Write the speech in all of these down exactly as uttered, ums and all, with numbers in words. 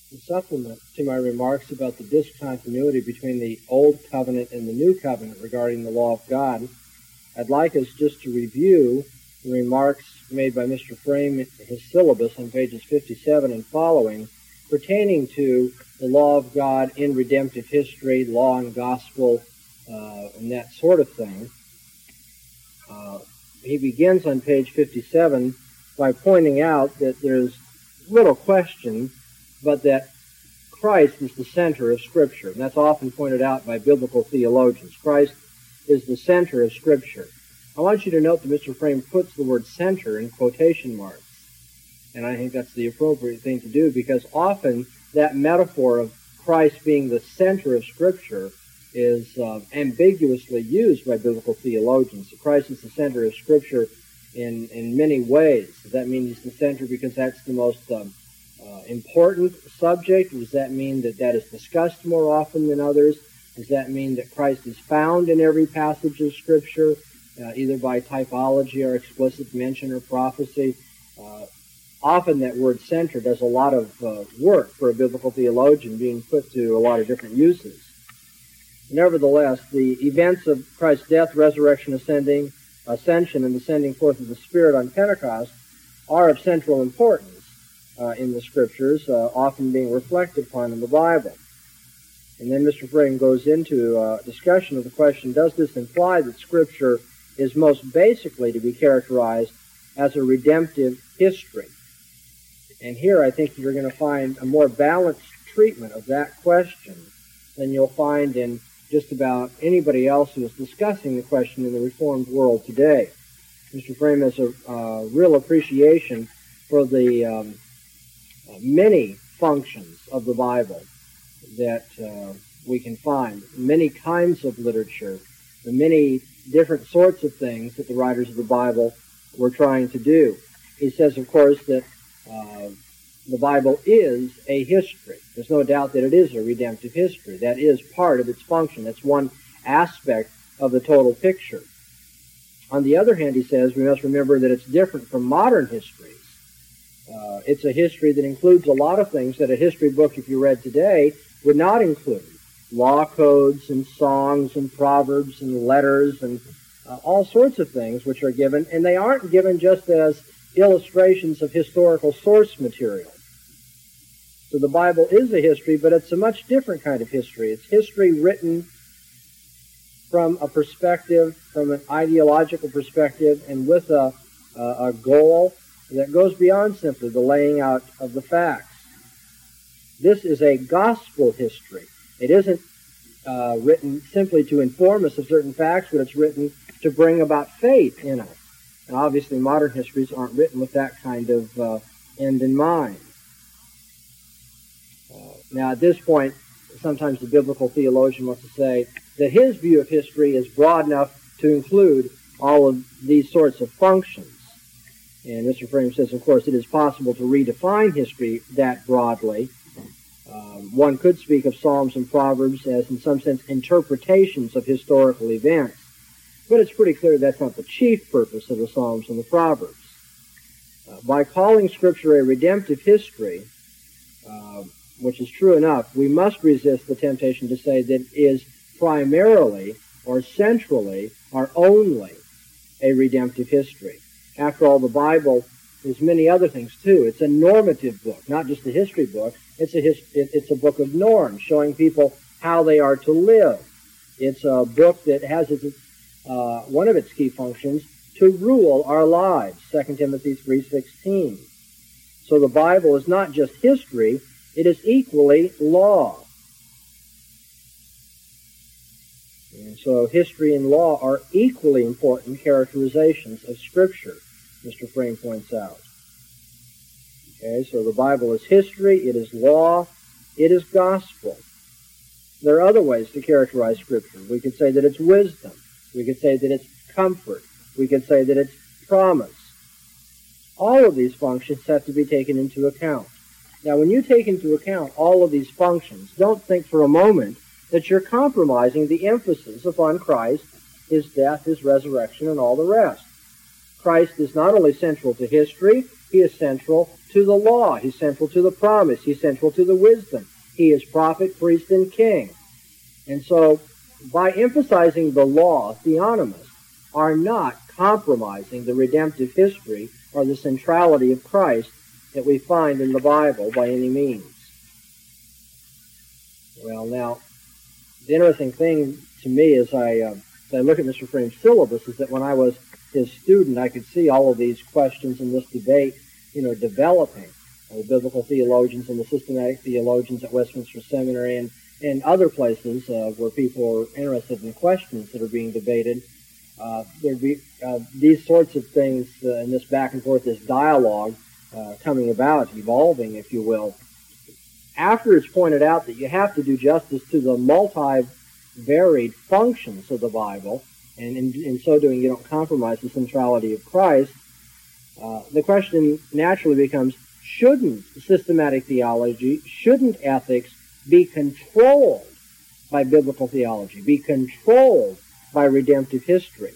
In supplement to my remarks about the discontinuity between the Old Covenant and the New Covenant regarding the law of God, I'd like us just to review the remarks made by Mister Frame in his syllabus on pages fifty-seven and following pertaining to the law of God in redemptive history, law and gospel, uh, and that sort of thing. Uh, he begins on page fifty-seven by pointing out that there's little question but that Christ is the center of Scripture. And that's often pointed out by biblical theologians. Christ is the center of Scripture. I want you to note that Mister Frame puts the word center in quotation marks. And I think that's the appropriate thing to do because often that metaphor of Christ being the center of Scripture is uh, ambiguously used by biblical theologians. Christ is the center of Scripture in, in many ways. Does that mean he's the center because that's the most um, uh, important subject? Does that mean that that is discussed more often than others? Does that mean that Christ is found in every passage of Scripture, uh, either by typology or explicit mention or prophecy? Uh, often that word center does a lot of uh, work for a biblical theologian, being put to a lot of different uses. Nevertheless, the events of Christ's death, resurrection, ascending, ascension, and the sending forth of the Spirit on Pentecost are of central importance uh, in the Scriptures, uh, often being reflected upon in the Bible. And then Mister Frame goes into a discussion of the question, does this imply that Scripture is most basically to be characterized as a redemptive history? And here I think you're going to find a more balanced treatment of that question than you'll find in just about anybody else who is discussing the question in the Reformed world today. Mister Frame has a uh, real appreciation for the um, uh, many functions of the Bible that uh, we can find, many kinds of literature, the many different sorts of things that the writers of the Bible were trying to do. He says, of course, that uh, the Bible is a history. There's no doubt that it is a redemptive history. That is part of its function. That's one aspect of the total picture. On the other hand, he says, we must remember that it's different from modern histories. Uh, it's a history that includes a lot of things that a history book, if you read today, would not include. Law codes and songs and proverbs and letters and uh, all sorts of things which are given, and they aren't given just as illustrations of historical source material. So the Bible is a history, but it's a much different kind of history. It's history written from a perspective, from an ideological perspective, and with a, a, a goal that goes beyond simply the laying out of the facts. This is a gospel history. It isn't uh, written simply to inform us of certain facts, but it's written to bring about faith in us. And obviously modern histories aren't written with that kind of uh, end in mind. Uh, now at this point, sometimes the biblical theologian wants to say that his view of history is broad enough to include all of these sorts of functions. And Mister Frame says, of course, it is possible to redefine history that broadly. Um, one could speak of Psalms and Proverbs as, in some sense, interpretations of historical events. But it's pretty clear that's not the chief purpose of the Psalms and the Proverbs. Uh, by calling Scripture a redemptive history, uh, which is true enough, we must resist the temptation to say that it is primarily or centrally or only a redemptive history. After all, the Bible is many other things too. It's a normative book, not just a history book. It's a, his, it's a book of norms, showing people how they are to live. It's a book that has its, uh, one of its key functions to rule our lives, Second Timothy three sixteen. So the Bible is not just history, it is equally law. And so history and law are equally important characterizations of Scripture, Mister Frame points out. Okay, so the Bible is history, it is law, it is gospel. There are other ways to characterize Scripture. We could say that it's wisdom. We could say that it's comfort. We could say that it's promise. All of these functions have to be taken into account. Now, when you take into account all of these functions, don't think for a moment that you're compromising the emphasis upon Christ, His death, His resurrection, and all the rest. Christ is not only central to history, He is central to the law. He's central to the promise. He's central to the wisdom. He is prophet, priest, and king. And so, by emphasizing the law, theonomists are not compromising the redemptive history or the centrality of Christ that we find in the Bible by any means. Well, now, the interesting thing to me as I, uh, as I look at Mister Frame's syllabus is that when I was his student, I could see all of these questions in this debate, you know, developing. Uh, the biblical theologians and the systematic theologians at Westminster Seminary and, and other places uh, where people are interested in questions that are being debated. Uh, there'd be uh, these sorts of things uh, in this back and forth, this dialogue uh, coming about, evolving, if you will. After it's pointed out that you have to do justice to the multi-varied functions of the Bible, and in, in so doing you don't compromise the centrality of Christ, uh, the question naturally becomes, shouldn't systematic theology, shouldn't ethics be controlled by biblical theology, be controlled by redemptive history?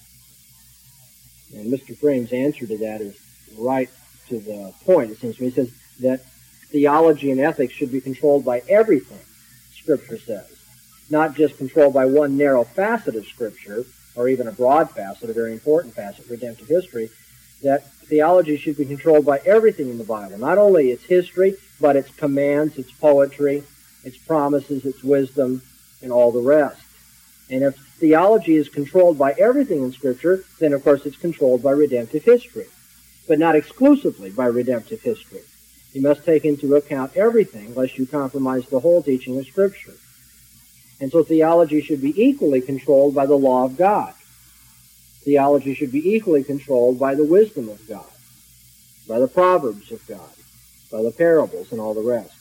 And Mister Frame's answer to that is right to the point, it seems to me. He says that theology and ethics should be controlled by everything Scripture says, not just controlled by one narrow facet of Scripture, or even a broad facet, a very important facet, redemptive history, that theology should be controlled by everything in the Bible, not only its history, but its commands, its poetry, its promises, its wisdom, and all the rest. And if theology is controlled by everything in Scripture, then of course it's controlled by redemptive history, but not exclusively by redemptive history. You must take into account everything, lest you compromise the whole teaching of Scripture. And so theology should be equally controlled by the law of God. Theology should be equally controlled by the wisdom of God, by the proverbs of God, by the parables, and all the rest.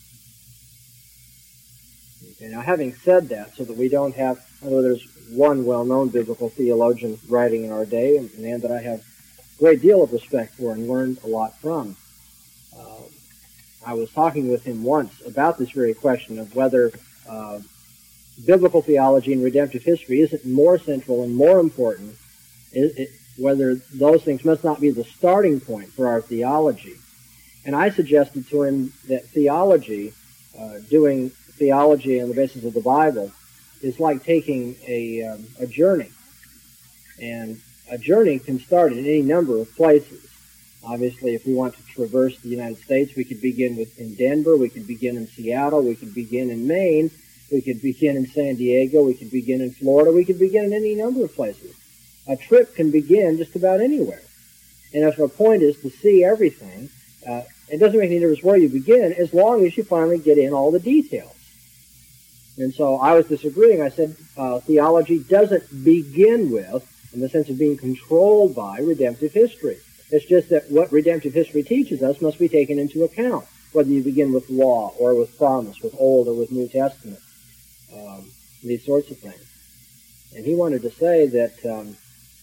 Okay, now, having said that, so that we don't have, although there's one well-known biblical theologian writing in our day, and a man that I have a great deal of respect for and learned a lot from, uh, I was talking with him once about this very question of whether uh, biblical theology and redemptive history isn't more central and more important, it, it, whether those things must not be the starting point for our theology. And I suggested to him that theology, uh, doing theology on the basis of the Bible, is like taking a, um, a journey. And a journey can start in any number of places. Obviously, if we want to traverse the United States, we could begin with in Denver, we could begin in Seattle, we could begin in Maine, we could begin in San Diego, we could begin in Florida, we could begin in any number of places. A trip can begin just about anywhere. And if the point is to see everything, uh, it doesn't make any difference where you begin as long as you finally get in all the details. And so I was disagreeing. I said uh, theology doesn't begin with, in the sense of being controlled by, redemptive history. It's just that what redemptive history teaches us must be taken into account, whether you begin with law or with promise, with Old or with New Testament, um, these sorts of things. And he wanted to say that, um,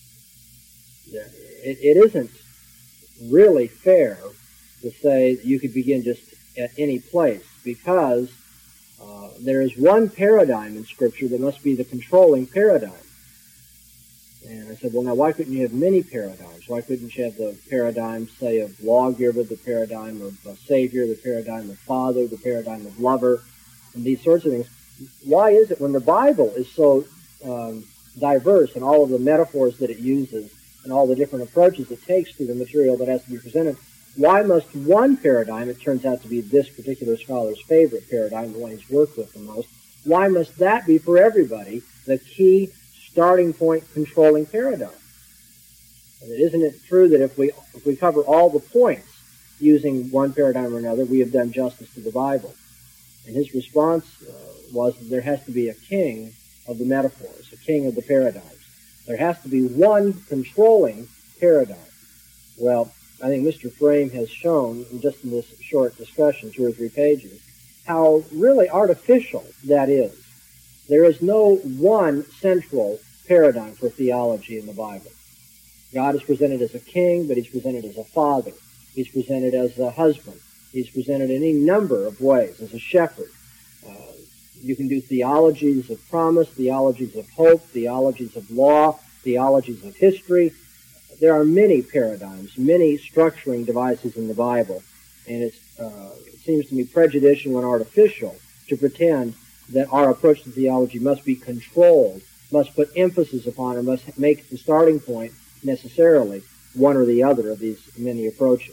that it, it isn't really fair to say that you could begin just at any place, because uh, there is one paradigm in Scripture that must be the controlling paradigm. And I said, well, now, why couldn't you have many paradigms? Why couldn't you have the paradigm, say, of lawgiver, the paradigm of uh, Savior, the paradigm of Father, the paradigm of Lover, and these sorts of things? Why is it, when the Bible is so um, diverse in all of the metaphors that it uses and all the different approaches it takes to the material that has to be presented, why must one paradigm, it turns out to be this particular scholar's favorite paradigm, the one he's worked with the most, why must that be for everybody the key starting point controlling paradigm? And isn't it true that if we if we cover all the points using one paradigm or another, we have done justice to the Bible? And his response uh, was that there has to be a king of the metaphors, a king of the paradigms. There has to be one controlling paradigm. Well, I think Mister Frame has shown, just in this short discussion, two or three pages, how really artificial that is. There is no one central paradigm for theology in the Bible. God is presented as a king, but he's presented as a father. He's presented as a husband. He's presented in any number of ways, as a shepherd. Uh, you can do theologies of promise, theologies of hope, theologies of law, theologies of history. there are many paradigms, many structuring devices in the Bible, and it's, uh, it seems to me prejudicial and artificial to pretend that our approach to theology must be controlled, must put emphasis upon, or must make the starting point necessarily one or the other of these many approaches.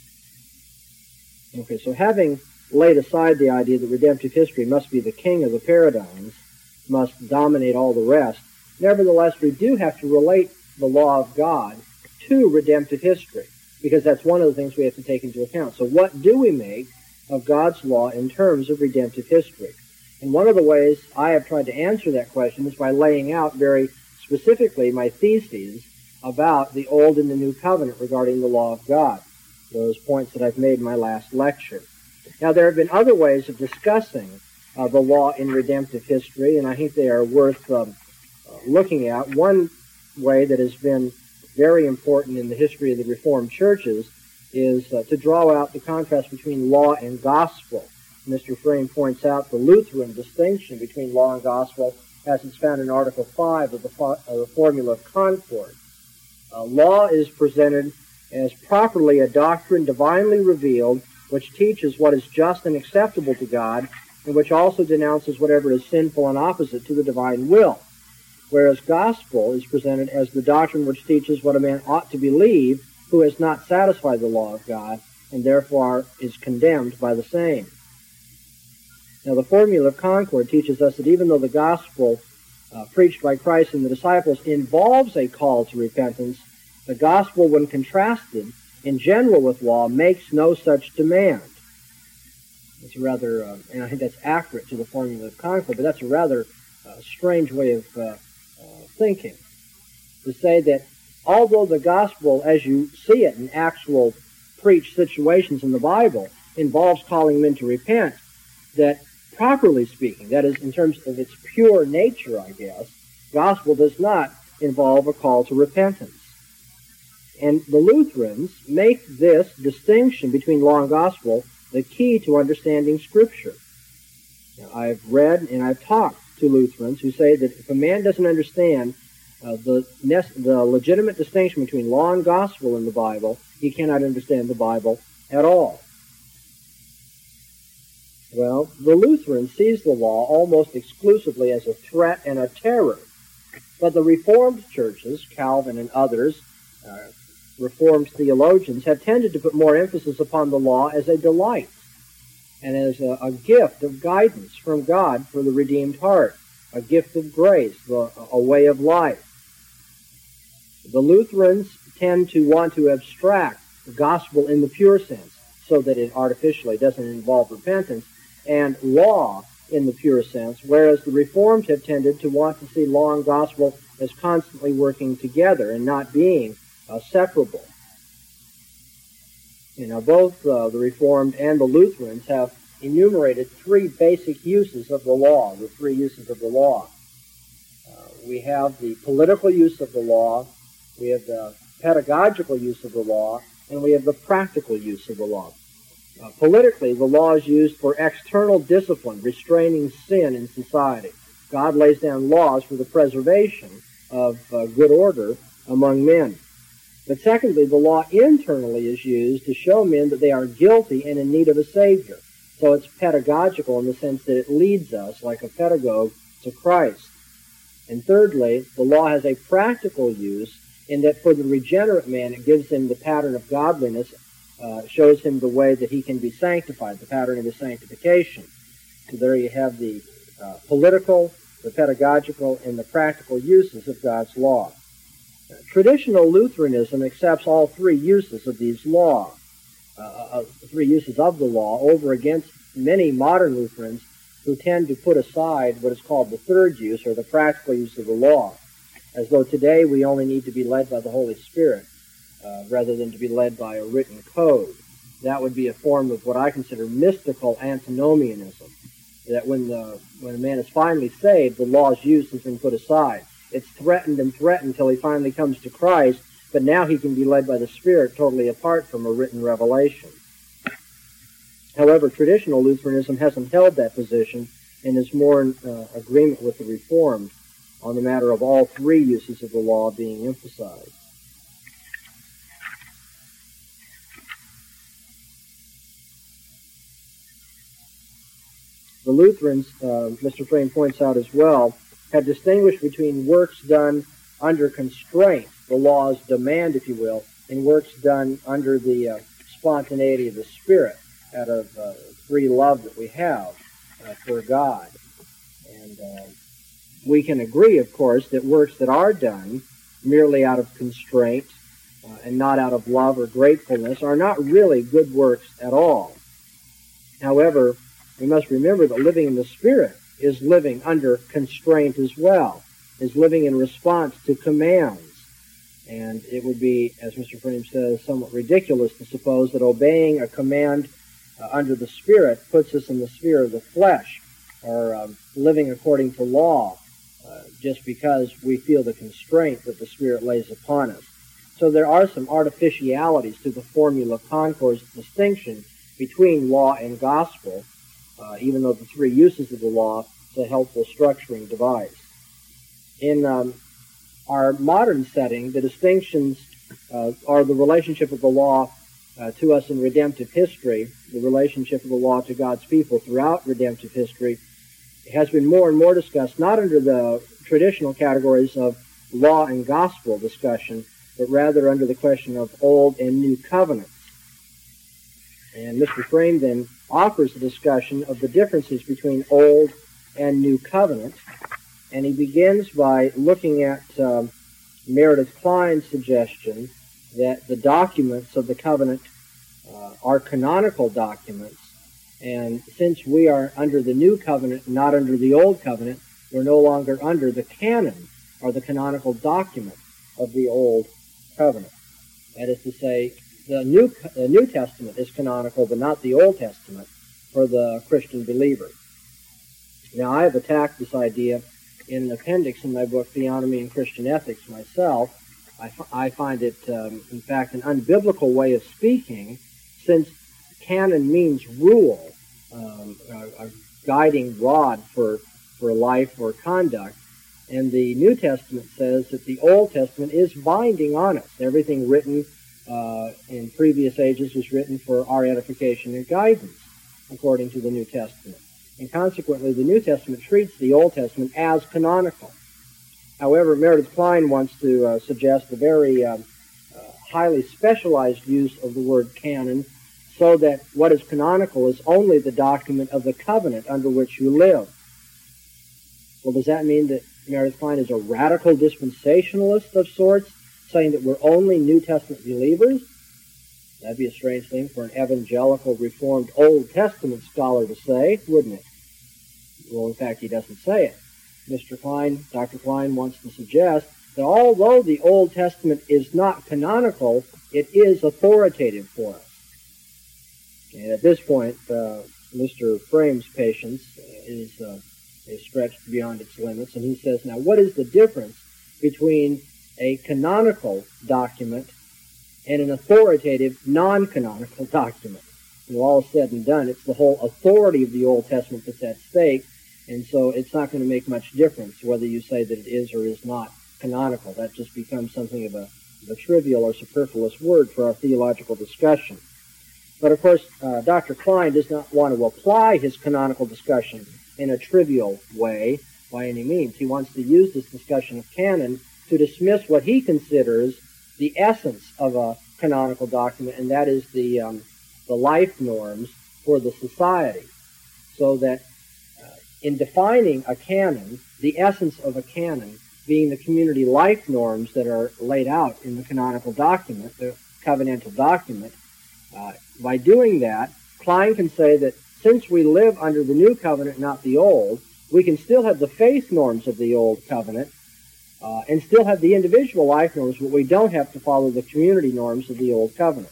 Okay, so having laid aside the idea that redemptive history must be the king of the paradigms, must dominate all the rest, nevertheless we do have to relate the law of God to redemptive history, because that's one of the things we have to take into account. So what do we make of God's law in terms of redemptive history? And one of the ways I have tried to answer that question is by laying out very specifically my theses about the Old and the New Covenant regarding the law of God, those points that I've made in my last lecture. Now, there have been other ways of discussing uh, the law in redemptive history, and I think they are worth um, uh, looking at. One way that has been very important in the history of the Reformed churches is uh, to draw out the contrast between law and gospel. Mister Frame points out the Lutheran distinction between law and gospel as it's found in Article five of the, fo- of the Formula of Concord. Uh, law is presented as properly a doctrine divinely revealed, which teaches what is just and acceptable to God, and which also denounces whatever is sinful and opposite to the divine will. Whereas gospel is presented as the doctrine which teaches what a man ought to believe who has not satisfied the law of God, and therefore is condemned by the same. Now, the Formula of Concord teaches us that even though the gospel uh, preached by Christ and the disciples involves a call to repentance, the gospel, when contrasted in general with law, makes no such demand. It's a rather, uh, and I think that's accurate to the Formula of Concord, but that's a rather uh, strange way of uh, uh, thinking, to say that although the gospel, as you see it in actual preached situations in the Bible, involves calling men to repent, that properly speaking, that is, in terms of its pure nature, I guess, gospel does not involve a call to repentance. And the Lutherans make this distinction between law and gospel the key to understanding Scripture. Now, I've read and I've talked to Lutherans who say that if a man doesn't understand uh, the, the legitimate distinction between law and gospel in the Bible, he cannot understand the Bible at all. Well, the Lutheran sees the law almost exclusively as a threat and a terror. But the Reformed churches, Calvin and others, uh, Reformed theologians, have tended to put more emphasis upon the law as a delight and as a, a gift of guidance from God for the redeemed heart, a gift of grace, the, a way of life. The Lutherans tend to want to abstract the gospel in the pure sense so that it artificially doesn't involve repentance, and law in the pure sense, whereas the Reformed have tended to want to see law and gospel as constantly working together and not being uh, separable. You know, both uh, the Reformed and the Lutherans have enumerated three basic uses of the law, the three uses of the law. Uh, we have the political use of the law, we have the pedagogical use of the law, and we have the practical use of the law. Uh, politically, the law is used for external discipline, restraining sin in society. God lays down laws for the preservation of uh, good order among men. But secondly, the law internally is used to show men that they are guilty and in need of a Savior. So it's pedagogical in the sense that it leads us, like a pedagogue, to Christ. And thirdly, the law has a practical use in that for the regenerate man it gives him the pattern of godliness, uh, shows him the way that he can be sanctified, the pattern of his sanctification. So there you have the uh, political, the pedagogical, and the practical uses of God's law. Uh, traditional Lutheranism accepts all three uses of these law, uh, uh, three uses of the law, over against many modern Lutherans who tend to put aside what is called the third use, or the practical use of the law, as though today we only need to be led by the Holy Spirit, uh, rather than to be led by a written code. That would be a form of what I consider mystical antinomianism, that when the when a man is finally saved, the law's use has been put aside. It's threatened and threatened until he finally comes to Christ, but now he can be led by the Spirit totally apart from a written revelation. However, traditional Lutheranism hasn't held that position and is more in uh, agreement with the Reformed on the matter of all three uses of the law being emphasized. The Lutherans, uh, Mister Frame points out as well, have distinguished between works done under constraint, the law's demand, if you will, and works done under the uh, spontaneity of the Spirit, out of uh, free love that we have uh, for God. And uh, we can agree, of course, that works that are done merely out of constraint uh, and not out of love or gratefulness are not really good works at all. However, we must remember that living in the Spirit is living under constraint as well, is living in response to commands. And it would be, as Mister Frame says, somewhat ridiculous to suppose that obeying a command uh, under the Spirit puts us in the sphere of the flesh, or um, living according to law, uh, just because we feel the constraint that the Spirit lays upon us. So there are some artificialities to the formula Concord's distinction between law and gospel, uh, even though the three uses of the law is a helpful structuring device. In um, our modern setting, the distinctions uh, are the relationship of the law uh, to us in redemptive history, the relationship of the law to God's people throughout redemptive history. It has been more and more discussed, not under the traditional categories of law and gospel discussion, but rather under the question of Old and New Covenants. And Mister Frame then offers a discussion of the differences between Old and New Covenant, and he begins by looking at um, Meredith Klein's suggestion that the documents of the covenant uh, are canonical documents, and since we are under the New Covenant, not under the Old Covenant, we're no longer under the canon, or the canonical document of the Old Covenant. That is to say, the New, the New Testament is canonical, but not the Old Testament for the Christian believer. Now, I have attacked this idea in an appendix in my book, Theonomy and Christian Ethics, myself. I, f- I find it, um, in fact, an unbiblical way of speaking, since canon means rule, um, a, a guiding rod for, for life or conduct. And the New Testament says that the Old Testament is binding on us. Everything written uh, in previous ages was written for our edification and guidance, according to the New Testament. And consequently, the New Testament treats the Old Testament as canonical. However, Meredith Klein wants to uh, suggest a very uh, uh, highly specialized use of the word canon, so that what is canonical is only the document of the covenant under which you live. Well, does that mean that Meredith Klein is a radical dispensationalist of sorts, saying that we're only New Testament believers? That'd be a strange thing for an evangelical, Reformed Old Testament scholar to say, wouldn't it? Well, in fact, he doesn't say it. Mister Klein, Doctor Klein wants to suggest that although the Old Testament is not canonical, it is authoritative for us. And at this point, uh, Mister Frame's patience is, uh, is stretched beyond its limits, and he says, now, what is the difference between a canonical document and an authoritative, non-canonical document? When all is said and done, it's the whole authority of the Old Testament that's at stake, and so it's not going to make much difference whether you say that it is or is not canonical. That just becomes something of a, of a trivial or superfluous word for our theological discussion. But of course, uh, Doctor Klein does not want to apply his canonical discussion in a trivial way by any means. He wants to use this discussion of canon to dismiss what he considers the essence of a canonical document, and that is the um, the life norms for the society. So that uh, in defining a canon, the essence of a canon being the community life norms that are laid out in the canonical document, the covenantal document, uh, by doing that, Klein can say that since we live under the New Covenant, not the Old, we can still have the faith norms of the Old Covenant, Uh, and still have the individual life norms, but we don't have to follow the community norms of the Old Covenant.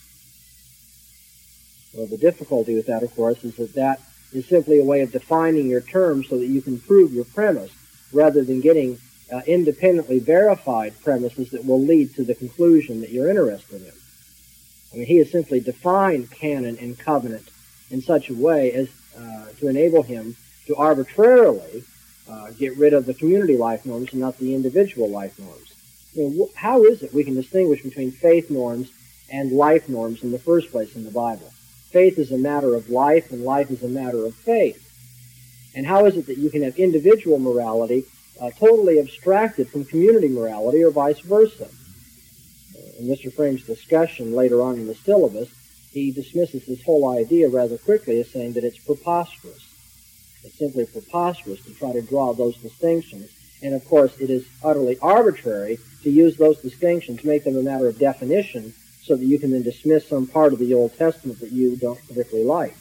Well, the difficulty with that, of course, is that that is simply a way of defining your terms so that you can prove your premise, rather than getting uh, independently verified premises that will lead to the conclusion that you're interested in. I mean, he has simply defined canon and covenant in such a way as uh, to enable him to arbitrarily Uh, get rid of the community life norms and not the individual life norms. I mean, wh- how is it we can distinguish between faith norms and life norms in the first place in the Bible? Faith is a matter of life, and life is a matter of faith. And how is it that you can have individual morality uh, totally abstracted from community morality or vice versa? Uh, in Mister Frame's discussion later on in the syllabus, he dismisses this whole idea rather quickly as saying that it's preposterous. It's simply preposterous to try to draw those distinctions. And of course, it is utterly arbitrary to use those distinctions, make them a matter of definition, so that you can then dismiss some part of the Old Testament that you don't particularly like.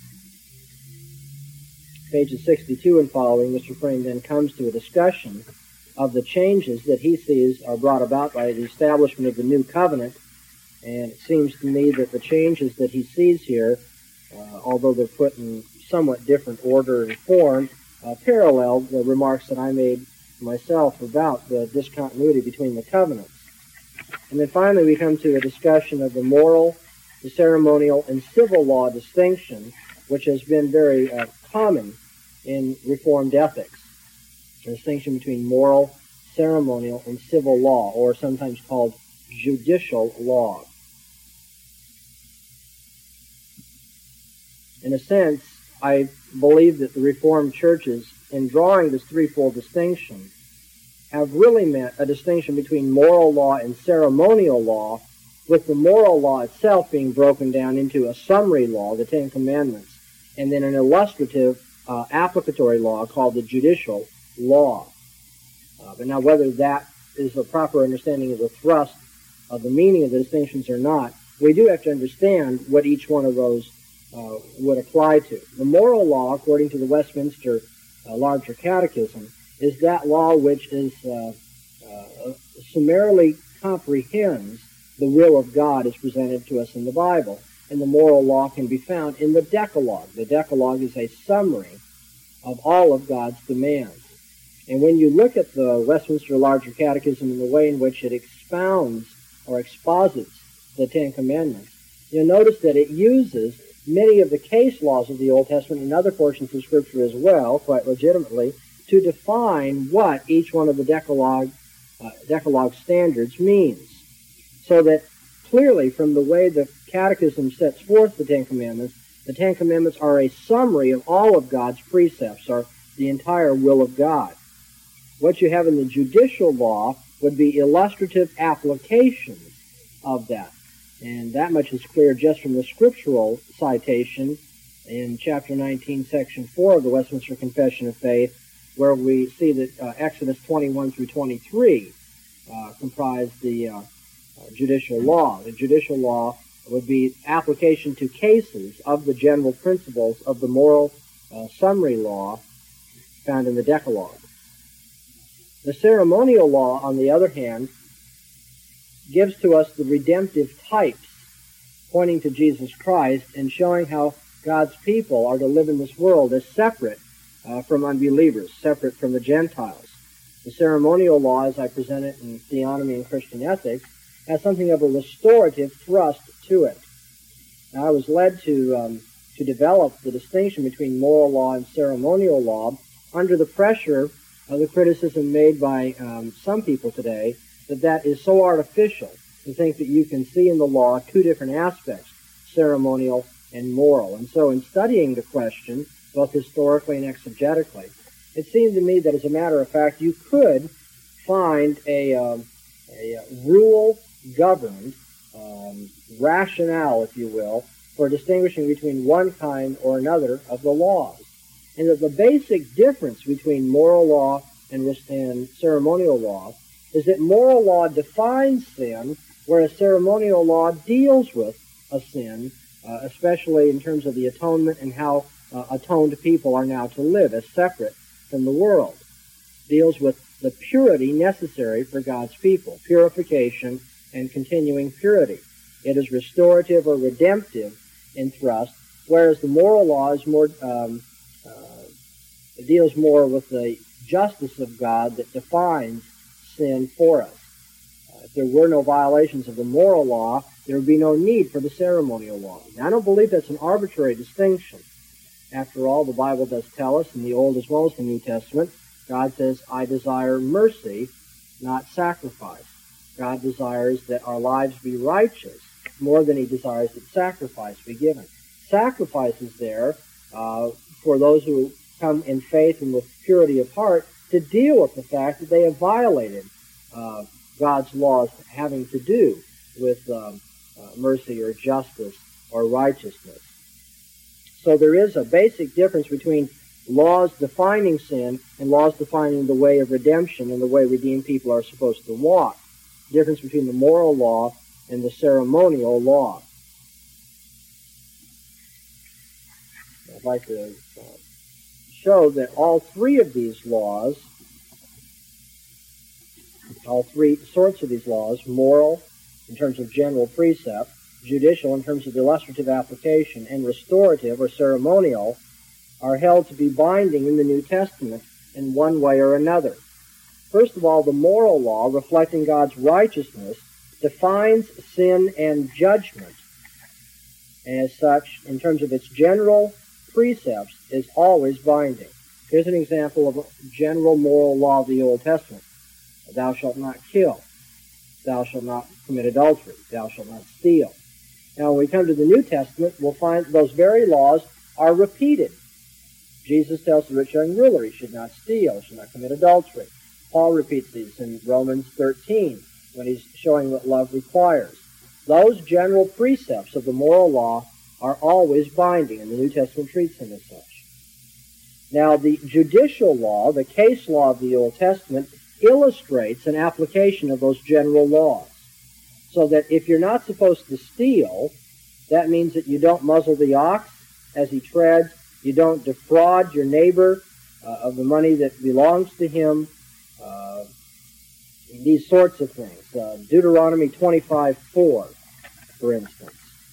Pages sixty-two and following, Mister Frame then comes to a discussion of the changes that he sees are brought about by the establishment of the New Covenant. And it seems to me that the changes that he sees here, uh, although they're put in somewhat different order and form, uh, parallel the remarks that I made myself about the discontinuity between the covenants. And then finally we come to a discussion of the moral, the ceremonial, and civil law distinction, which has been very uh, common in Reformed ethics. The distinction between moral, ceremonial, and civil law, or sometimes called judicial law. In a sense, I believe that the Reformed churches, in drawing this threefold distinction, have really meant a distinction between moral law and ceremonial law, with the moral law itself being broken down into a summary law, the Ten Commandments, and then an illustrative uh, applicatory law called the judicial law. Uh, but now whether that is a proper understanding of the thrust of the meaning of the distinctions or not, we do have to understand what each one of those uh, would apply to. The moral law, according to the Westminster uh, Larger Catechism, is that law which is uh, uh, summarily comprehends the will of God as presented to us in the Bible. And the moral law can be found in the Decalogue. The Decalogue is a summary of all of God's demands. And when you look at the Westminster Larger Catechism and the way in which it expounds or exposits the Ten Commandments, you'll notice that it uses many of the case laws of the Old Testament and other portions of Scripture as well, quite legitimately, to define what each one of the Decalogue, uh, Decalogue standards means. So that clearly from the way the Catechism sets forth the Ten Commandments, the Ten Commandments are a summary of all of God's precepts, or the entire will of God. What you have in the judicial law would be illustrative applications of that. And that much is clear just from the scriptural citation in chapter nineteen, section four of the Westminster Confession of Faith, where we see that uh, Exodus twenty-one through twenty-three uh, comprise the uh, uh, judicial law. The judicial law would be application to cases of the general principles of the moral uh, summary law found in the Decalogue. The ceremonial law, on the other hand, gives to us the redemptive types pointing to Jesus Christ and showing how God's people are to live in this world as separate uh, from unbelievers, separate from the Gentiles. The ceremonial law, as I present it in Theonomy and Christian Ethics, has something of a restorative thrust to it. Now, I was led to um, to develop the distinction between moral law and ceremonial law under the pressure of the criticism made by um, some people today that that is so artificial to think that you can see in the law two different aspects, ceremonial and moral. And so in studying the question, both historically and exegetically, it seemed to me that as a matter of fact, you could find a, um, a rule-governed um, rationale, if you will, for distinguishing between one kind or another of the laws. And that the basic difference between moral law and, and ceremonial law is that moral law defines sin, whereas ceremonial law deals with a sin, uh, especially in terms of the atonement and how uh, atoned people are now to live as separate from the world. Deals with the purity necessary for God's people, purification and continuing purity. It is restorative or redemptive in thrust, whereas the moral law is more um, uh, deals more with the justice of God that defines sin for us. Uh, if there were no violations of the moral law, there would be no need for the ceremonial law. Now, I don't believe that's an arbitrary distinction. After all, the Bible does tell us, in the Old as well as the New Testament, God says, I desire mercy, not sacrifice. God desires that our lives be righteous more than he desires that sacrifice be given. Sacrifice is there uh, for those who come in faith and with purity of heart to deal with the fact that they have violated uh, God's laws having to do with um, uh, mercy or justice or righteousness. So there is a basic difference between laws defining sin and laws defining the way of redemption and the way redeemed people are supposed to walk. The difference between the moral law and the ceremonial law. I'd like to uh, show that all three of these laws, all three sorts of these laws, moral in terms of general precept, judicial in terms of illustrative application, and restorative or ceremonial, are held to be binding in the New Testament in one way or another. First of all, the moral law, reflecting God's righteousness, defines sin and judgment, and as such, in terms of its general precepts, is always binding. Here's an example of a general moral law of the Old Testament. Thou shalt not kill. Thou shalt not commit adultery. Thou shalt not steal. Now, when we come to the New Testament, we'll find those very laws are repeated. Jesus tells the rich young ruler he should not steal, should not commit adultery. Paul repeats these in Romans thirteen when he's showing what love requires. Those general precepts of the moral law are always binding, and the New Testament treats them as such. Now, the judicial law, the case law of the Old Testament, illustrates an application of those general laws. So that if you're not supposed to steal, that means that you don't muzzle the ox as he treads, you don't defraud your neighbor uh, of the money that belongs to him, uh, these sorts of things. Uh, Deuteronomy twenty-five four, for instance.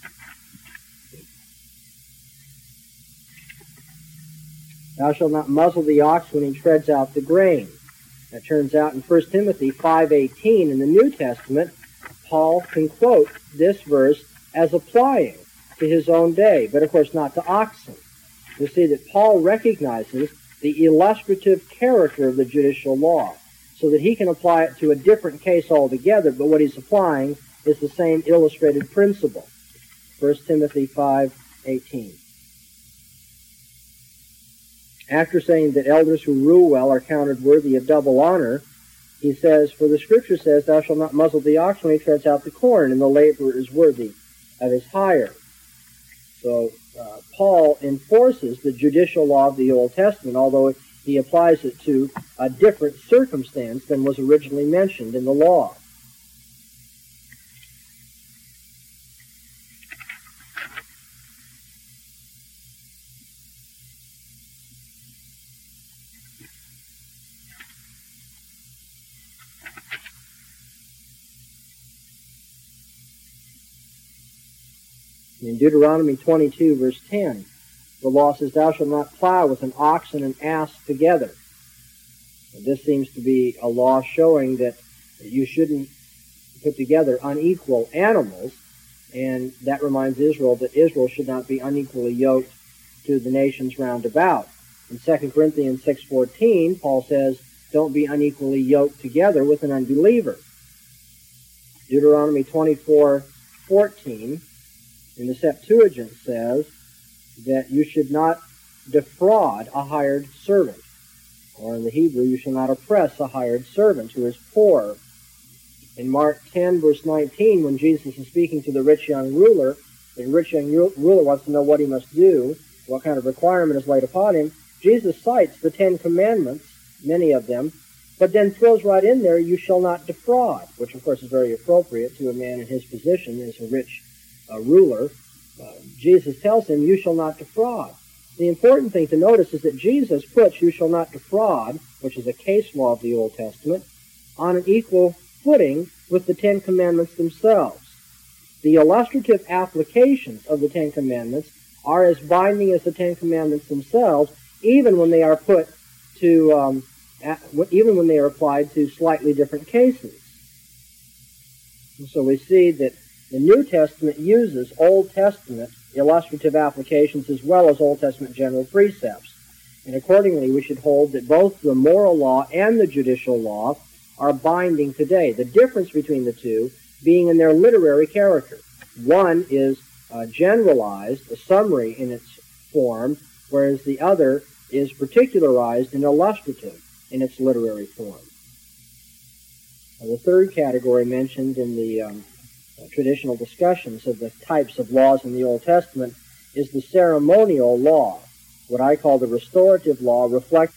Thou shalt not muzzle the ox when he treads out the grain. That turns out in First Timothy five eighteen in the New Testament, Paul can quote this verse as applying to his own day, but of course not to oxen. You see that Paul recognizes the illustrative character of the judicial law, so that he can apply it to a different case altogether, but what he's applying is the same illustrated principle. First Timothy five eighteen. After saying that elders who rule well are counted worthy of double honor, he says, for the Scripture says, thou shalt not muzzle the ox when he treads out the corn, and the laborer is worthy of his hire. So uh, Paul enforces the judicial law of the Old Testament, although he applies it to a different circumstance than was originally mentioned in the law. In Deuteronomy twenty-two, verse ten, the law says, thou shalt not plow with an ox and an ass together. And this seems to be a law showing that you shouldn't put together unequal animals, and that reminds Israel that Israel should not be unequally yoked to the nations round about. In Second Corinthians six fourteen, Paul says, don't be unequally yoked together with an unbeliever. Deuteronomy twenty-four fourteen, in the Septuagint, says that you should not defraud a hired servant. Or in the Hebrew, you shall not oppress a hired servant who is poor. In Mark ten, verse nineteen, when Jesus is speaking to the rich young ruler, the rich young ruler wants to know what he must do, what kind of requirement is laid upon him, Jesus cites the Ten Commandments, many of them, but then throws right in there, you shall not defraud, which of course is very appropriate to a man in his position as a rich a ruler. Uh, Jesus tells him, you shall not defraud. The important thing to notice is that Jesus puts you shall not defraud, which is a case law of the Old Testament, on an equal footing with the Ten Commandments themselves. The illustrative applications of the Ten Commandments are as binding as the Ten Commandments themselves, even when they are put to, um, at, even when they are applied to slightly different cases. And so we see that the New Testament uses Old Testament illustrative applications as well as Old Testament general precepts. And accordingly, we should hold that both the moral law and the judicial law are binding today. The difference between the two being in their literary character. One is uh, generalized, a summary in its form, whereas the other is particularized and illustrative in its literary form. Now, the third category mentioned in the um, traditional discussions of the types of laws in the Old Testament is the ceremonial law, what I call the restorative law, reflecting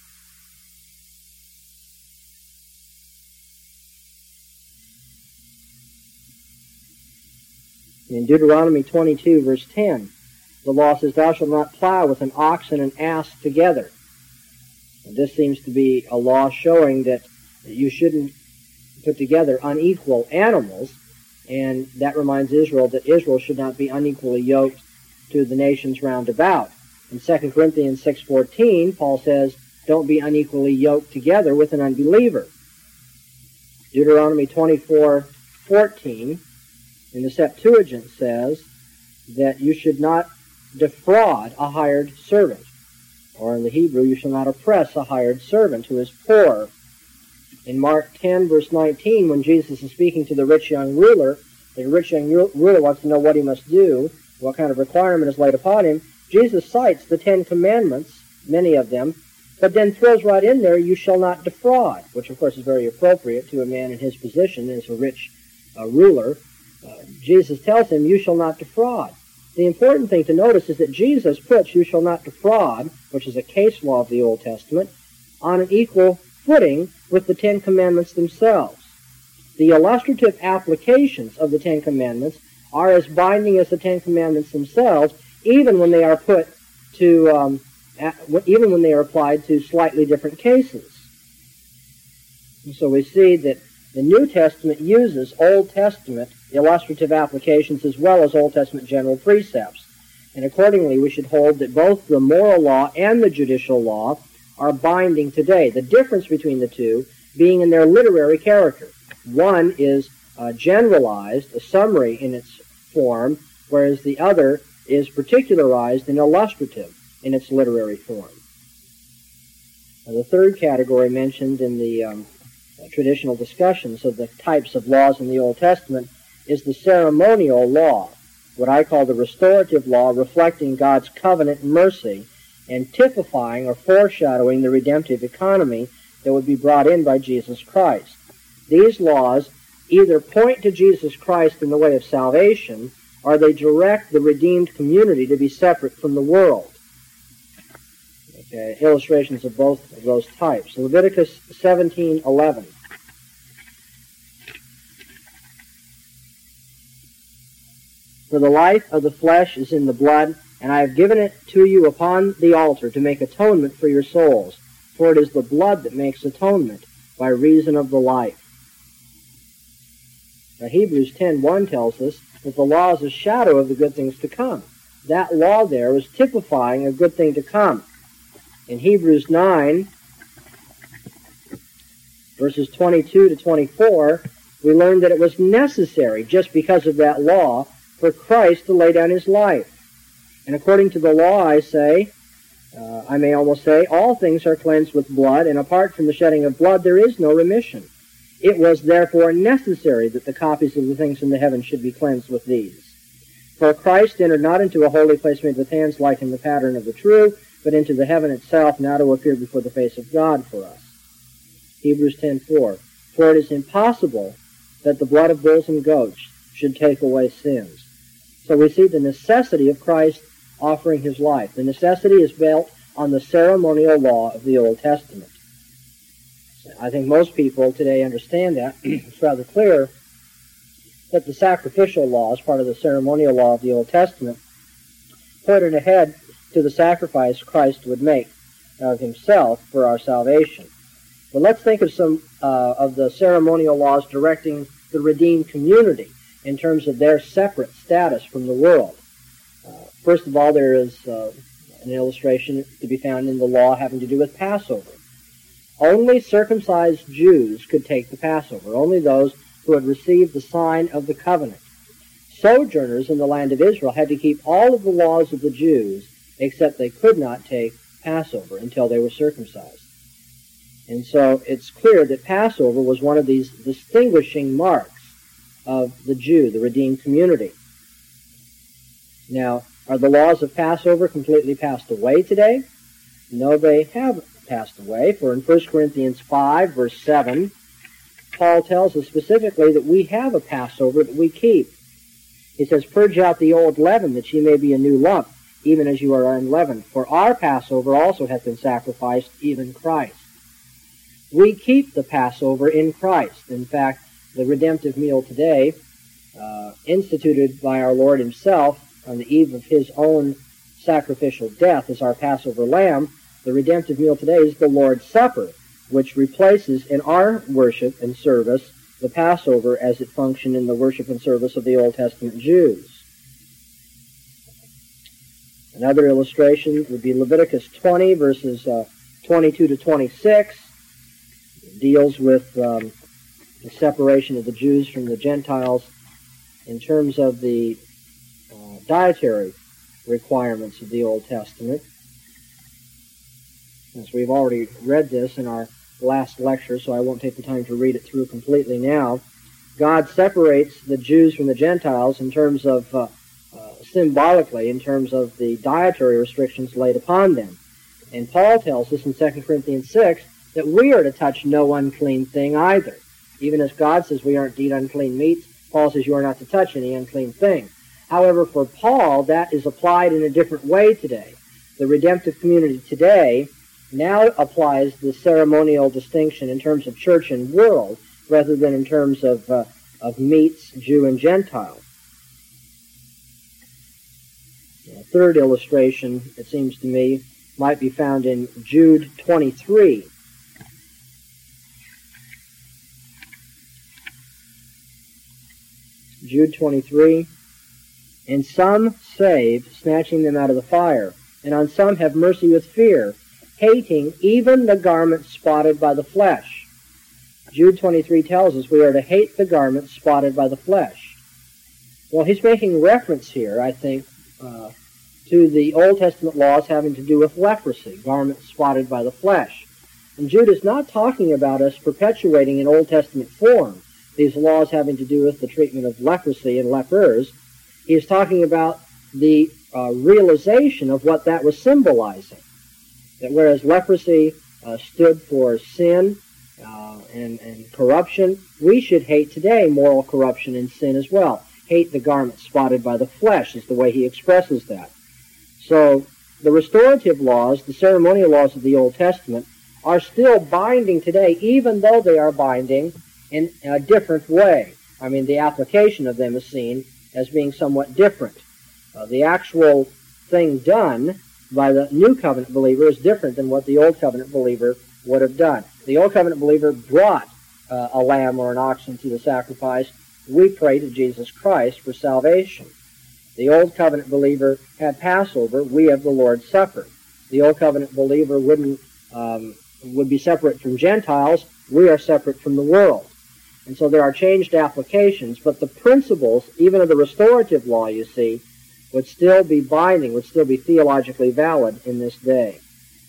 in Deuteronomy twenty-two, verse ten, the law says, "Thou shalt not plow with an ox and an ass together." And this seems to be a law showing that you shouldn't put together unequal animals, and that reminds Israel that Israel should not be unequally yoked to the nations round about. In Second Corinthians six fourteen, Paul says, "Don't be unequally yoked together with an unbeliever." Deuteronomy twenty-four fourteen in the Septuagint says that you should not defraud a hired servant. Or in the Hebrew, you shall not oppress a hired servant who is poor. In Mark ten, verse nineteen, when Jesus is speaking to the rich young ruler, the rich young ruler wants to know what he must do, what kind of requirement is laid upon him, Jesus cites the Ten Commandments, many of them, but then throws right in there, "You shall not defraud," which of course is very appropriate to a man in his position as a rich uh, ruler. Uh, Jesus tells him, "You shall not defraud." The important thing to notice is that Jesus puts "you shall not defraud," which is a case law of the Old Testament, on an equal footing with the Ten Commandments themselves. The illustrative applications of the Ten Commandments are as binding as the Ten Commandments themselves, even when they are put to, um, even when they are applied to slightly different cases. And so we see that the New Testament uses Old Testament illustrative applications as well as Old Testament general precepts. And accordingly, we should hold that both the moral law and the judicial law are binding today. The difference between the two being in their literary character. One is uh, generalized, a summary in its form, whereas the other is particularized and illustrative in its literary form. Now, the third category mentioned in the um, traditional discussions of the types of laws in the Old Testament is the ceremonial law, what I call the restorative law, reflecting God's covenant mercy and typifying or foreshadowing the redemptive economy that would be brought in by Jesus Christ. These laws either point to Jesus Christ in the way of salvation, or they direct the redeemed community to be separate from the world. Okay, illustrations of both of those types. Leviticus seventeen eleven. "For the life of the flesh is in the blood, and I have given it to you upon the altar to make atonement for your souls. For it is the blood that makes atonement by reason of the life." Now, Hebrews ten one tells us that the law is a shadow of the good things to come. That law there was typifying a good thing to come. In Hebrews nine, verses twenty-two to twenty-four, we learn that it was necessary, just because of that law, for Christ to lay down his life. And according to the law, I say, uh, I may almost say, all things are cleansed with blood, and apart from the shedding of blood, there is no remission. It was therefore necessary that the copies of the things in the heavens should be cleansed with these. For Christ entered not into a holy place made with hands like in the pattern of the true, but into the heaven itself, now to appear before the face of God for us. Hebrews ten four. For it is impossible that the blood of bulls and goats should take away sins. So we see the necessity of Christ offering his life. The necessity is built on the ceremonial law of the Old Testament. I think most people today understand that. It's rather clear that the sacrificial law, as part of the ceremonial law of the Old Testament, pointed ahead to the sacrifice Christ would make of himself for our salvation. But let's think of some uh, of the ceremonial laws directing the redeemed community in terms of their separate status from the world. Uh, first of all, there is uh, an illustration to be found in the law having to do with Passover. Only circumcised Jews could take the Passover, only those who had received the sign of the covenant. Sojourners in the land of Israel had to keep all of the laws of the Jews, except they could not take Passover until they were circumcised. And so it's clear that Passover was one of these distinguishing marks of the Jew, the redeemed community. Now, are the laws of Passover completely passed away today? No, they have passed away, for in First Corinthians five, verse seven, Paul tells us specifically that we have a Passover that we keep. He says, "Purge out the old leaven, that ye may be a new lump, even as you are unleavened. For our Passover also hath been sacrificed, even Christ." We keep the Passover in Christ. In fact, the redemptive meal today, uh, instituted by our Lord himself on the eve of his own sacrificial death as our Passover lamb, the redemptive meal today is the Lord's Supper, which replaces in our worship and service the Passover as it functioned in the worship and service of the Old Testament Jews. Another illustration would be Leviticus twenty, verses uh, twenty-two to twenty-six. It deals with um, the separation of the Jews from the Gentiles in terms of the uh, dietary requirements of the Old Testament. As we've already read this in our last lecture, so I won't take the time to read it through completely now. God separates the Jews from the Gentiles in terms of, uh, uh, symbolically, in terms of the dietary restrictions laid upon them. And Paul tells us in Second Corinthians six that we are to touch no unclean thing either. Even as God says we aren't to eat unclean meats, Paul says you are not to touch any unclean thing. However, for Paul, that is applied in a different way today. The redemptive community today now applies the ceremonial distinction in terms of church and world rather than in terms of, uh, of meats, Jew and Gentile. A third illustration, it seems to me, might be found in Jude twenty-three. Jude twenty-three, "And some save, snatching them out of the fire, and on some have mercy with fear, hating even the garment spotted by the flesh." Jude twenty-three tells us we are to hate the garment spotted by the flesh. Well, he's making reference here, I think, uh, to the Old Testament laws having to do with leprosy, garments spotted by the flesh. And Jude is not talking about us perpetuating in Old Testament form these laws having to do with the treatment of leprosy and lepers. He is talking about the uh, realization of what that was symbolizing. That whereas leprosy uh, stood for sin uh, and, and corruption, we should hate today moral corruption and sin as well. Hate the garment spotted by the flesh is the way he expresses that. So the restorative laws, the ceremonial laws of the Old Testament, are still binding today, even though they are binding in a different way. I mean, the application of them is seen as being somewhat different. Uh, the actual thing done by the New Covenant believer is different than what the Old Covenant believer would have done. The Old Covenant believer brought uh, a lamb or an oxen to the sacrifice. We pray to Jesus Christ for salvation. The Old Covenant believer had Passover. We have the Lord's Supper. The Old Covenant believer wouldn't um, would be separate from Gentiles. We are separate from the world. And so there are changed applications, but the principles, even of the restorative law, you see, would still be binding, would still be theologically valid in this day.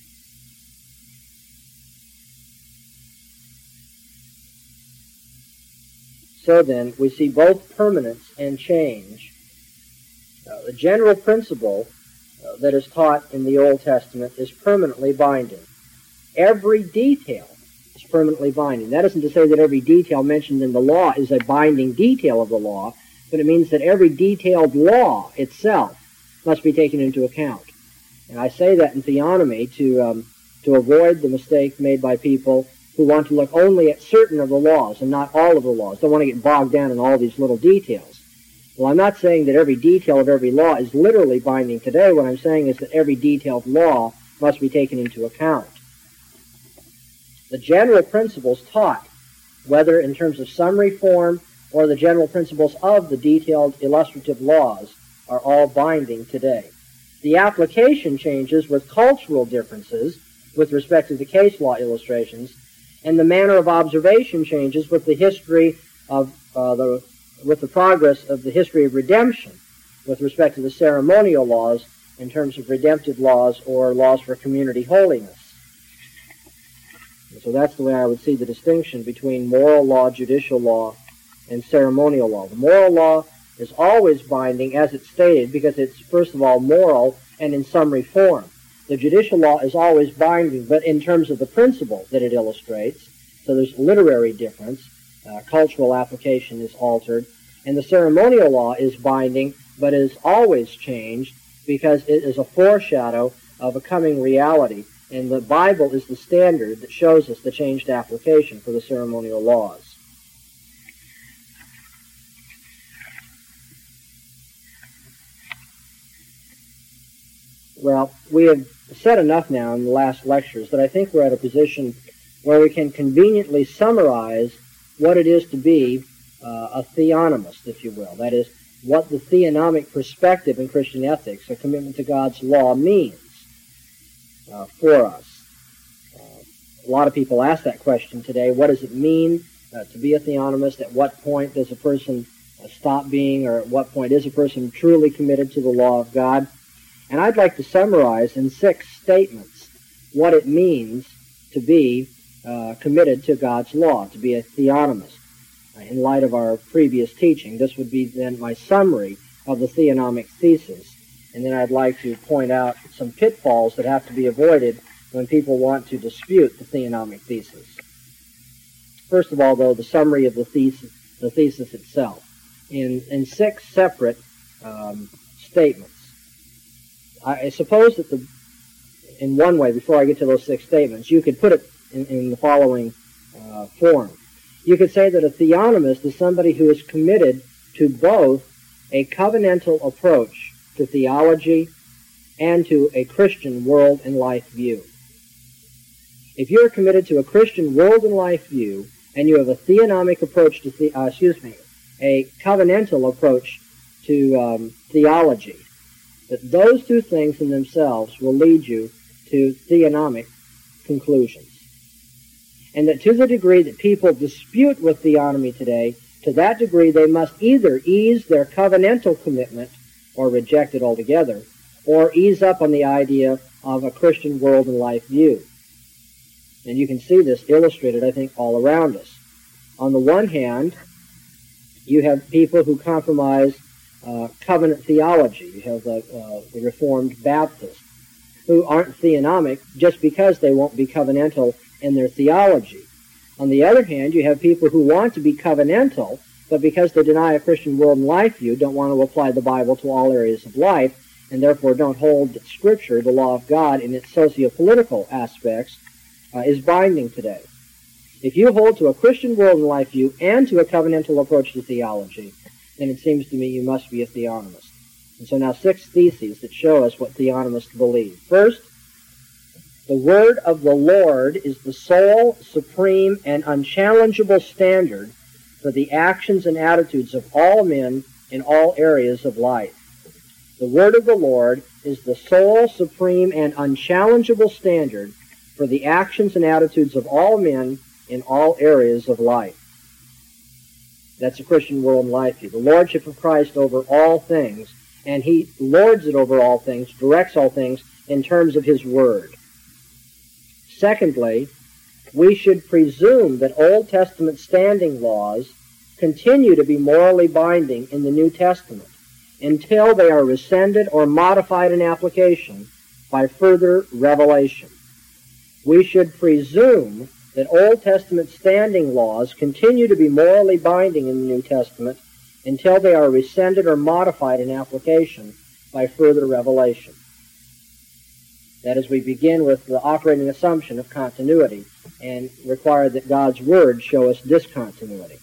So then, we see both permanence and change. Uh, the general principle uh, that is taught in the Old Testament is permanently binding. Every detail is permanently binding. That isn't to say that every detail mentioned in the law is a binding detail of the law, but it means that every detailed law itself must be taken into account. And I say that in theonomy to um, to avoid the mistake made by people who want to look only at certain of the laws and not all of the laws. Don't want to get bogged down in all these little details. Well, I'm not saying that every detail of every law is literally binding today. What I'm saying is that every detailed law must be taken into account. The general principles taught, whether in terms of summary form or the general principles of the detailed illustrative laws, are all binding today. The application changes with cultural differences with respect to the case law illustrations, and the manner of observation changes with the history of uh, the with the progress of the history of redemption with respect to the ceremonial laws in terms of redemptive laws or laws for community holiness. And so that's the way I would see the distinction between moral law, judicial law, and ceremonial law. The moral law is always binding, as it's stated, because it's, first of all, moral and in summary form. the judicial law is always binding, but in terms of the principle that it illustrates, so there's literary difference, uh, cultural application is altered, and the ceremonial law is binding, but is always changed because it is a foreshadow of a coming reality, and the Bible is the standard that shows us the changed application for the ceremonial laws. Well, we have said enough now in the last lectures that I think we're at a position where we can conveniently summarize what it is to be uh, a theonomist, if you will. That is, what the theonomic perspective in Christian ethics, a commitment to God's law, means uh, for us. Uh, a lot of people ask that question today. What does it mean uh, to be a theonomist? At what point does a person uh, stop being, or at what point is a person truly committed to the law of God? And I'd like to summarize in six statements what it means to be uh, committed to God's law, to be a theonomist. Uh, in light of our previous teaching, this would be then my summary of the theonomic thesis. And then I'd like to point out some pitfalls that have to be avoided when people want to dispute the theonomic thesis. First of all, though, the summary of the thesis, the thesis itself, in, in six separate um, statements. I suppose that the, in one way, before I get to those six statements, you could put it in, in the following uh, form. You could say that a theonomist is somebody who is committed to both a covenantal approach to theology and to a Christian world and life view. If you're committed to a Christian world and life view, and you have a theonomic approach to, the, uh, excuse me, a covenantal approach to um, theology, that those two things in themselves will lead you to theonomic conclusions. And that to the degree that people dispute with theonomy today, to that degree they must either ease their covenantal commitment or reject it altogether, or ease up on the idea of a Christian world and life view. And you can see this illustrated, I think, all around us. On the one hand, you have people who compromise Uh, covenant theology. You have the, uh, the Reformed Baptists who aren't theonomic just because they won't be covenantal in their theology. On the other hand, you have people who want to be covenantal, but because they deny a Christian world and life view, don't want to apply the Bible to all areas of life, and therefore don't hold that Scripture, the law of God, in its socio-political aspects, uh, is binding today. If you hold to a Christian world and life view and to a covenantal approach to theology, then it seems to me you must be a theonomist. And so now six theses that show us what theonomists believe. First, the word of the Lord is the sole, supreme, and unchallengeable standard for the actions and attitudes of all men in all areas of life. The word of the Lord is the sole, supreme, and unchallengeable standard for the actions and attitudes of all men in all areas of life. That's a Christian world and life view. The lordship of Christ over all things, and he lords it over all things, directs all things in terms of his word. Secondly, we should presume that Old Testament standing laws continue to be morally binding in the New Testament until they are rescinded or modified in application by further revelation. We should presume that Old Testament standing laws continue to be morally binding in the New Testament until they are rescinded or modified in application by further revelation. That is, we begin with the operating assumption of continuity and require that God's Word show us discontinuity.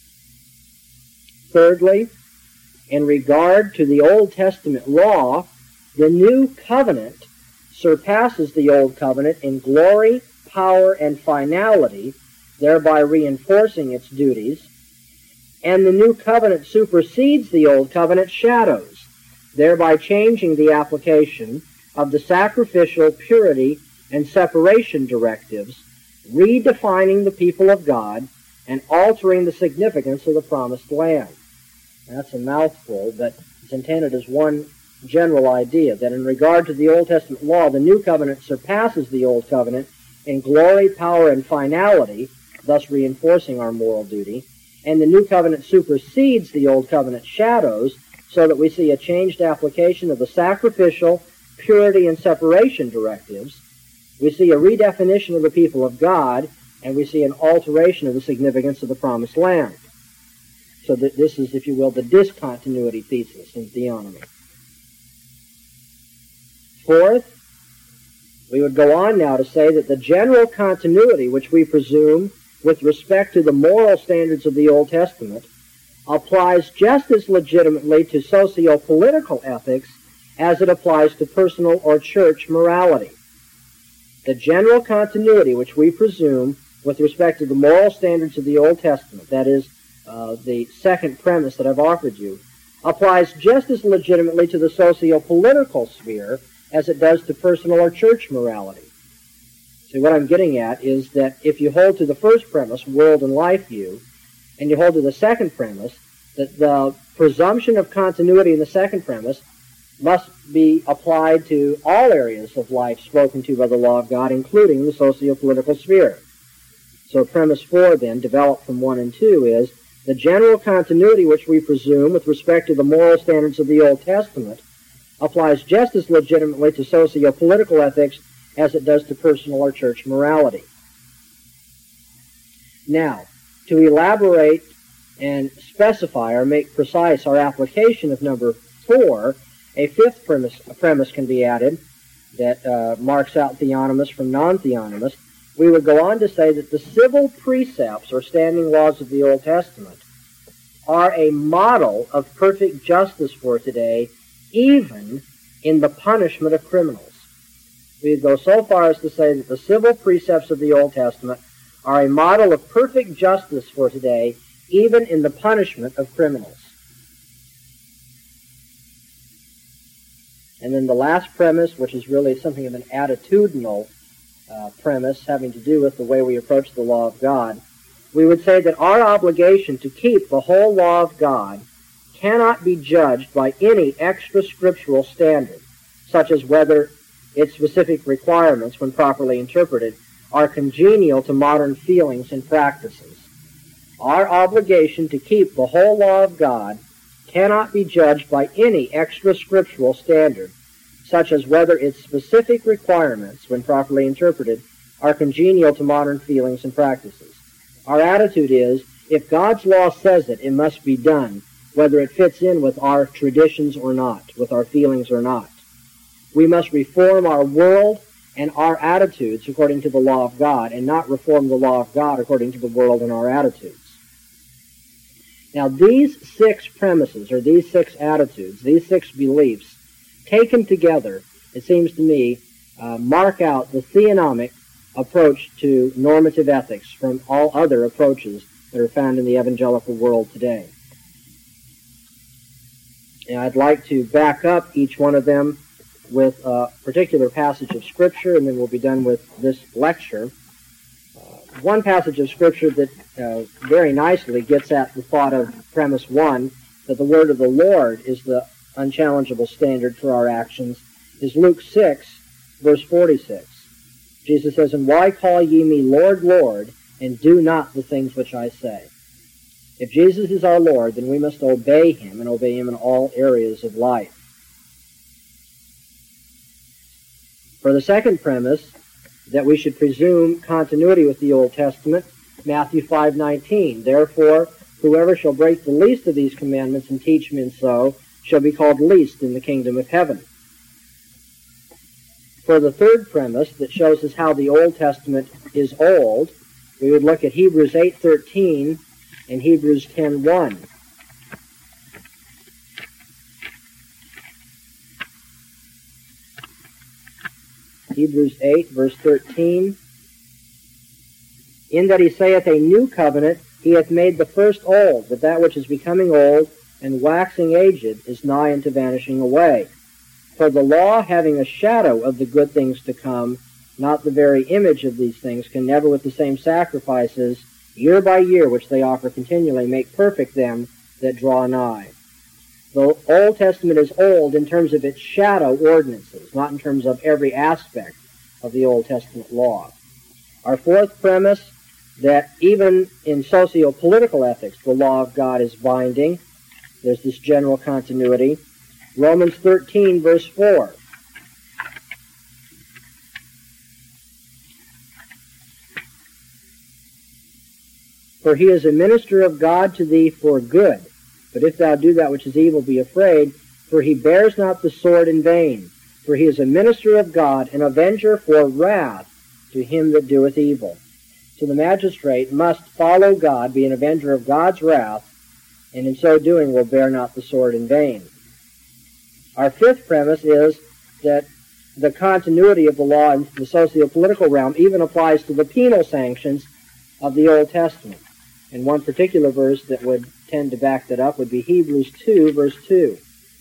Thirdly, in regard to the Old Testament law, the New Covenant surpasses the Old Covenant in glory, power, and finality, thereby reinforcing its duties, and the New Covenant supersedes the Old Covenant shadows, thereby changing the application of the sacrificial purity and separation directives, redefining the people of God, and altering the significance of the promised land. That's a mouthful, but it's intended as one general idea, that in regard to the Old Testament law, the New Covenant surpasses the Old Covenant in glory, power, and finality, thus reinforcing our moral duty, and the New Covenant supersedes the Old Covenant shadows, so that we see a changed application of the sacrificial, purity and separation directives, we see a redefinition of the people of God, and we see an alteration of the significance of the promised land. So that this is, if you will, the discontinuity thesis in theonomy. Fourth, we would go on now to say that the general continuity which we presume with respect to the moral standards of the Old Testament applies just as legitimately to socio-political ethics as it applies to personal or church morality. The general continuity which we presume with respect to the moral standards of the Old Testament, that is, uh, the second premise that I've offered you, applies just as legitimately to the socio-political sphere as it does to personal or church morality. So what I'm getting at is that if you hold to the first premise, world and life view, and you hold to the second premise, that the presumption of continuity in the second premise must be applied to all areas of life spoken to by the law of God, including the socio-political sphere. So premise four, then, developed from one and two, is the general continuity which we presume with respect to the moral standards of the Old Testament applies just as legitimately to socio-political ethics as it does to personal or church morality. Now, to elaborate and specify or make precise our application of number four, a fifth premise, a premise can be added that uh, marks out theonomists from non-theonomists. We would go on to say that the civil precepts or standing laws of the Old Testament are a model of perfect justice for today, even in the punishment of criminals. We would go so far as to say that the civil precepts of the Old Testament are a model of perfect justice for today, even in the punishment of criminals. And then the last premise, which is really something of an attitudinal uh, premise having to do with the way we approach the law of God, we would say that our obligation to keep the whole law of God cannot be judged by any extra scriptural standard, such as whether its specific requirements, when properly interpreted, are congenial to modern feelings and practices. Our obligation to keep the whole law of God cannot be judged by any extra scriptural standard, such as whether its specific requirements, when properly interpreted, are congenial to modern feelings and practices. Our attitude is, if God's law says it, it must be done, whether it fits in with our traditions or not, with our feelings or not. We must reform our world and our attitudes according to the law of God, and not reform the law of God according to the world and our attitudes. Now, these six premises, or these six attitudes, these six beliefs, taken together, it seems to me, uh, mark out the theonomic approach to normative ethics from all other approaches that are found in the evangelical world today. And I'd like to back up each one of them with a particular passage of Scripture, and then we'll be done with this lecture. Uh, one passage of Scripture that uh, very nicely gets at the thought of premise one, that the word of the Lord is the unchallengeable standard for our actions, is Luke six, verse forty-six. Jesus says, "And why call ye me Lord, Lord, and do not the things which I say?" If Jesus is our Lord, then we must obey him, and obey him in all areas of life. For the second premise, that we should presume continuity with the Old Testament, Matthew five nineteen, "Therefore, whoever shall break the least of these commandments and teach men so, shall be called least in the kingdom of heaven." For the third premise, that shows us how the Old Testament is old, we would look at Hebrews eight thirteen and Hebrews ten one. Hebrews eight, verse thirteen. "In that he saith a new covenant, he hath made the first old, but that which is becoming old and waxing aged is nigh unto vanishing away. For the law, having a shadow of the good things to come, not the very image of these things, can never with the same sacrifices, year by year, which they offer continually, make perfect them that draw nigh." The Old Testament is old in terms of its shadow ordinances, not in terms of every aspect of the Old Testament law. Our fourth premise, that even in socio-political ethics, the law of God is binding. There's this general continuity. Romans thirteen, verse four. For he is a minister of God to thee for good. But if thou do that which is evil, be afraid, for he bears not the sword in vain. For he is a minister of God, an avenger for wrath to him that doeth evil. So the magistrate must follow God, be an avenger of God's wrath, and in so doing will bear not the sword in vain. Our fifth premise is that the continuity of the law in the socio-political realm even applies to the penal sanctions of the Old Testament. And one particular verse that would tend to back that up would be Hebrews two, verse two.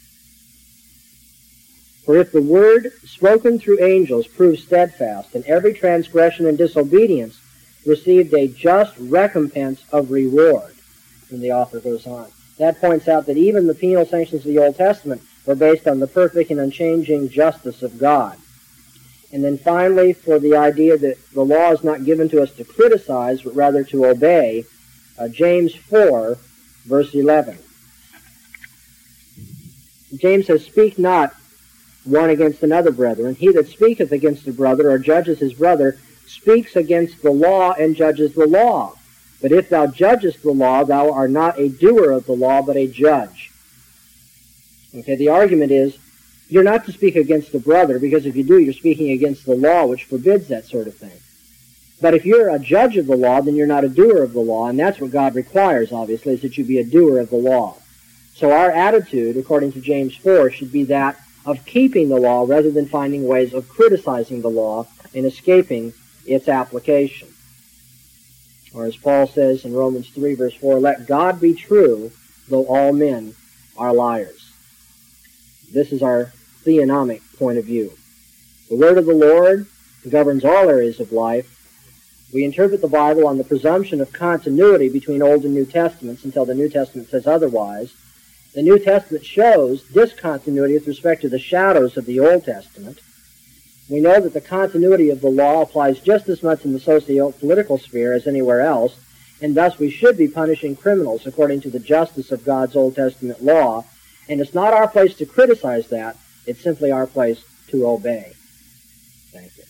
For if the word spoken through angels proved steadfast, and every transgression and disobedience received a just recompense of reward, and the author goes on. That points out that even the penal sanctions of the Old Testament were based on the perfect and unchanging justice of God. And then finally, for the idea that the law is not given to us to criticize, but rather to obey, uh, James four, verse eleven. James says, Speak not one against another, brethren. He that speaketh against a brother or judges his brother speaks against the law and judges the law. But if thou judgest the law, thou art not a doer of the law, but a judge. Okay, the argument is, you're not to speak against a brother, because if you do, you're speaking against the law, which forbids that sort of thing. But if you're a judge of the law, then you're not a doer of the law, and that's what God requires, obviously, is that you be a doer of the law. So our attitude, according to James four, should be that of keeping the law rather than finding ways of criticizing the law and escaping its application. Or as Paul says in Romans three, verse four, Let God be true, though all men are liars. This is our theonomic point of view. The word of the Lord governs all areas of life. We interpret the Bible on the presumption of continuity between Old and New Testaments until the New Testament says otherwise. The New Testament shows discontinuity with respect to the shadows of the Old Testament. We know that the continuity of the law applies just as much in the socio-political sphere as anywhere else, and thus we should be punishing criminals according to the justice of God's Old Testament law. And it's not our place to criticize that. It's simply our place to obey. Thank you.